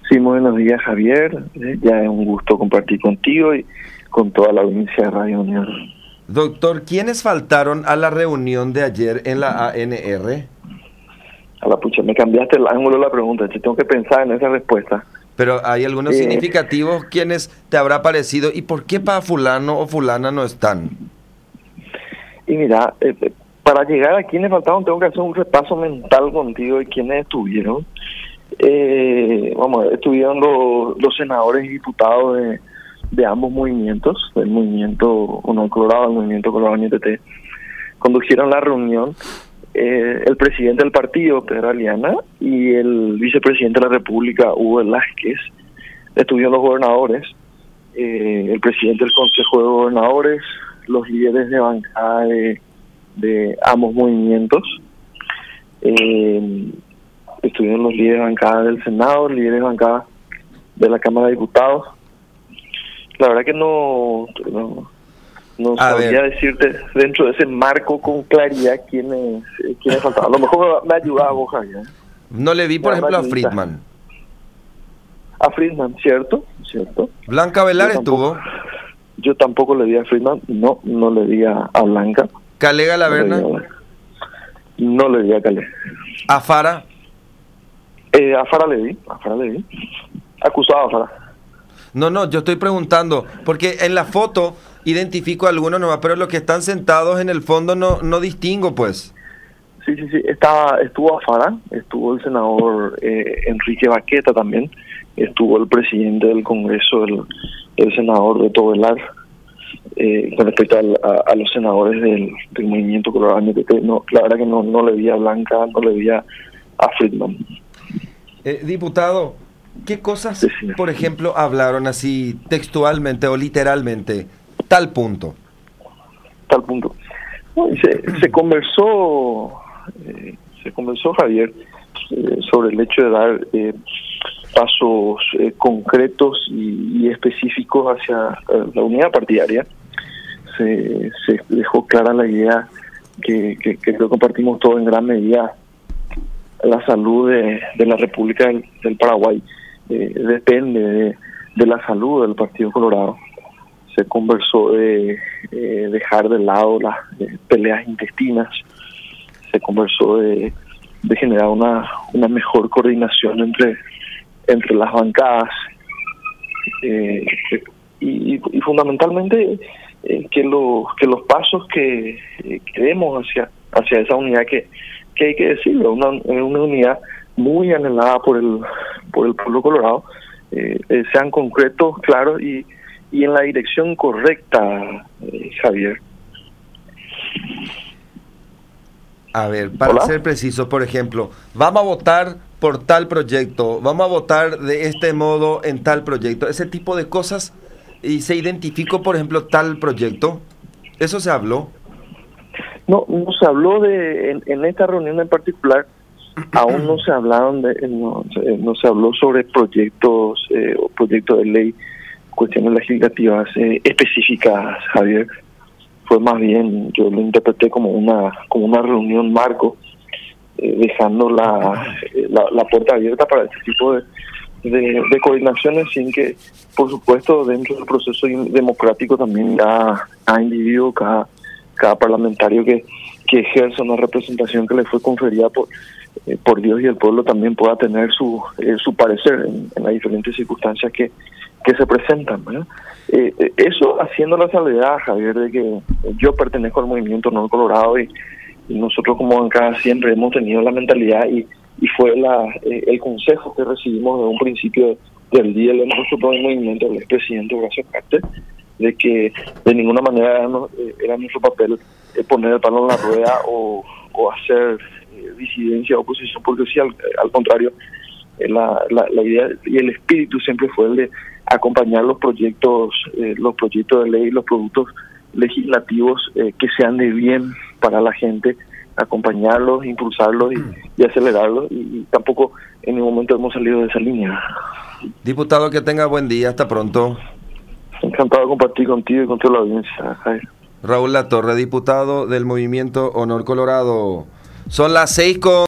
Sí, muy buenos días, Javier. Ya es un gusto compartir contigo y con toda la audiencia de Radio Unión. Doctor, ¿quiénes faltaron a la reunión de ayer en la ANR? A la pucha, me cambiaste el ángulo de la pregunta. Yo tengo que pensar en esa respuesta. Pero hay algunos significativos. ¿Quiénes te habrá parecido? ¿Y por qué para fulano o fulana no están? Y mira, para llegar a quienes faltaron tengo que hacer un repaso mental contigo de quienes estuvieron. Estuvieron los senadores y diputados de ambos movimientos, del movimiento Honor Colorado, del movimiento Colorado NTT, condujeron la reunión el presidente del partido, Pedro Aliana, y el vicepresidente de la República, Hugo Velázquez. Estuvieron los gobernadores, el presidente del Consejo de Gobernadores, los líderes de bancada de ambos movimientos, estuvieron los líderes de bancada del Senado, líderes de bancada de la Cámara de Diputados. La verdad que no sabría decirte dentro de ese marco con claridad quiénes faltaban. A lo mejor me ayudaba vos, Javier. No le vi, por ejemplo, a Friedman. A Friedman, ¿cierto? Blanca Velar estuvo. Yo tampoco le di a Friedman, no le di a Blanca. ¿Calega Laverna? No le di a Calega. ¿A Fara? A Fara le di. Acusado a Fara. No, yo estoy preguntando, porque en la foto identifico a algunos nomás, pero los que están sentados en el fondo no distingo, pues. Sí, estuvo a Fara, estuvo el senador Enrique Baqueta también, estuvo el presidente del Congreso, el senador Beto Velar, con respecto a los senadores del movimiento Colorado NTT. No, la verdad que no le vi a Blanca, no le vi a Friedman. Diputado, ¿qué cosas, por ejemplo, hablaron así textualmente o literalmente? Tal punto. Bueno, se conversó, Javier, sobre el hecho de dar pasos concretos y específicos hacia la unidad partidaria. Se dejó clara la idea que creo que compartimos todos en gran medida. La salud de la República del Paraguay depende de la salud del Partido Colorado. Se conversó de dejar de lado las peleas intestinas, se conversó de generar una mejor coordinación entre las bancadas y fundamentalmente que los pasos que demos hacia esa unidad que hay que decirlo, una unidad muy anhelada por el pueblo colorado, sean concretos, claros y en la dirección correcta, Javier. A ver, para ser preciso, por ejemplo, vamos a votar por tal proyecto, vamos a votar de este modo en tal proyecto, ese tipo de cosas, y se identificó, por ejemplo, tal proyecto. ¿Eso se habló? No se habló en esta reunión en particular, aún no se hablaron no se habló sobre proyectos o proyectos de ley, cuestiones legislativas específicas, Javier. Fue más bien, yo lo interpreté como una reunión marco, dejando la puerta abierta para este tipo de coordinaciones, sin que, por supuesto, dentro del proceso democrático también cada individuo, cada parlamentario que ejerza una representación que le fue conferida por Dios y el pueblo también pueda tener su parecer en las diferentes circunstancias que se presentan, ¿verdad? Eso haciendo la salvedad, Javier, de que yo pertenezco al movimiento Honor Colorado y nosotros como bancada siempre hemos tenido la mentalidad y fue el consejo que recibimos de un principio del día de nuestro movimiento del expresidente Horacio Carter, de que de ninguna manera era nuestro papel poner el palo en la rueda o hacer disidencia o oposición, porque sí, al contrario, la idea y el espíritu siempre fue el de acompañar los proyectos de ley, los productos legislativos que sean de bien para la gente, acompañarlos, impulsarlos y acelerarlos, y tampoco en ningún momento hemos salido de esa línea. Diputado, que tenga buen día, hasta pronto. Encantado de compartir contigo y con toda la audiencia, Jair. Raúl Latorre, diputado del movimiento Honor Colorado. Son las 6:00.